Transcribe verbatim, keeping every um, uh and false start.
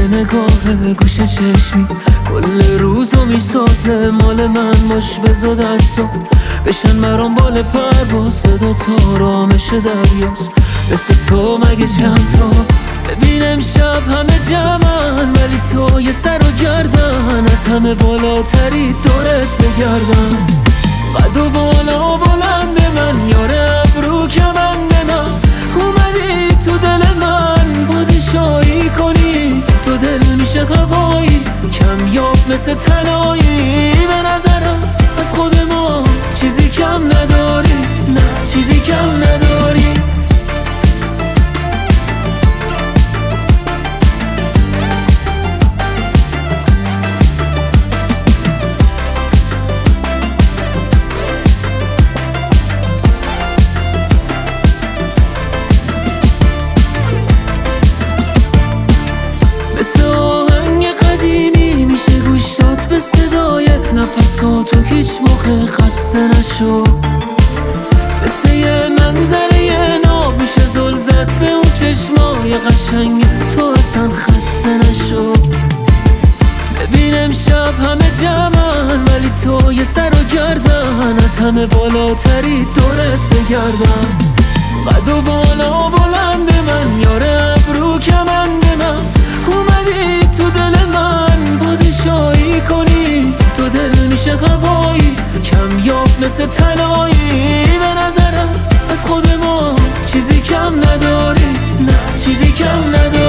نگاه گوش چشمی کل روزو میسازه، مال من مش بزا دستا بشن مرام بال پرواز، صدا تا رامش دریاست، مثل تو مگه چند تاست؟ ببینم شب همه جمعن ولی تو یه سر و گردن، از همه بالاتری دورت بگردم. قد و بالا بلند من، یاره ابرو کمند من، اومدی تو دل من پادشاهی کنی، تو دل میشه هوایی کمیاب مثل طلایی. به نظرم از خود ما چیزی کم نداری، نه چیزی کم نداری. مثل آهنگ قدیمی میشه گوش داد به صدای نفساتو، هیچ موقع خسته نشد. مثل یه منظره ناب میشه زل زد به اون چشمای قشنگ تو، اصلا خسته نشد. ببینم شب همه جمعن ولی تو یه سر و گردن، از همه بالاتری دورت بگردم. قد و بالا بلند من، یاره ابرو کمند من، اومدی تو دل من پادشاهی کنی، تو دل میشه هوایی کمیاب مثل طلایی. به نظرم از خود ما چیزی کم نداری، نه چیزی کم نداری.